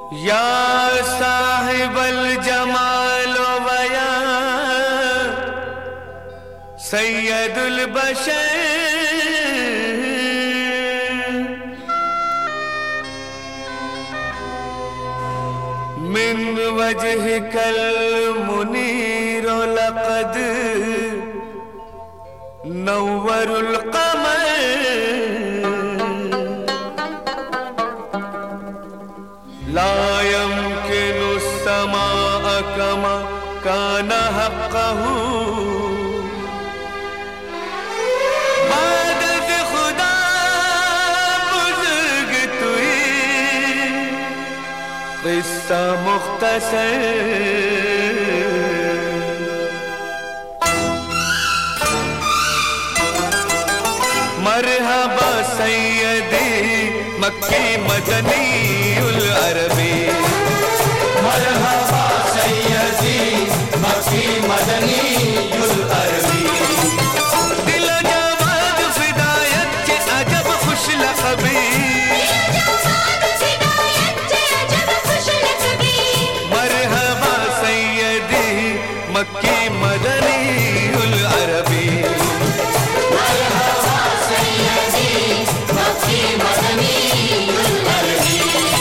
या साहिबल जमाल वया सैयदुल बशर मिन वजहिकल मुनीर लक़द नव्वरुल क़मर ला यम्किनु समाअ कमा कान हक़्क़हु मदद खुदा बुज़ुर्ग तुई क़िस्सा मुख़्तसर मरहबा सैयदी मक्की मदनी उल अरबी मरहबा सैयदी मक्की मदनी उल अरबी दिल जवाद फिदायत के अजब खुश लक़बी मरहबा सैयदी मक्की मदनी उल अरबी मरहबा सैयदी मक्की मदनी उल अरबी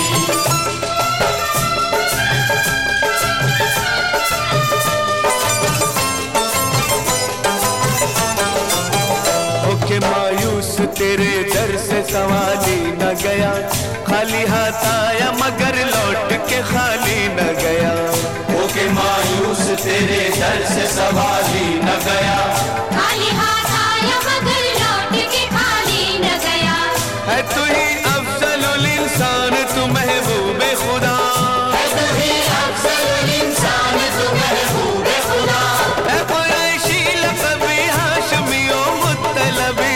होके मायूस तेरे दर से सवाली न गया, खाली हाथ आया मगर लौट के खाली न गया। होके मायूस तेरे दर से सवाली न गया, खाली हाथ आया मगर लौट के खाली न गया। है तू ही अफजलुल इंसान तू महबूबे खुदा, है तू ही अफजलुल इंसान तू महबूबे खुदा। है कुरैशी लक़बी हाशमी ओ मुत्तलबी,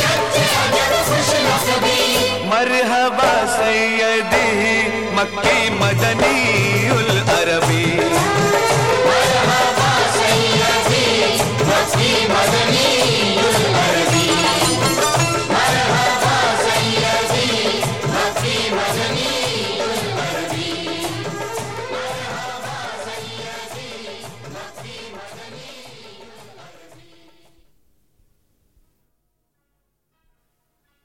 मरहबा सैयदी मक्की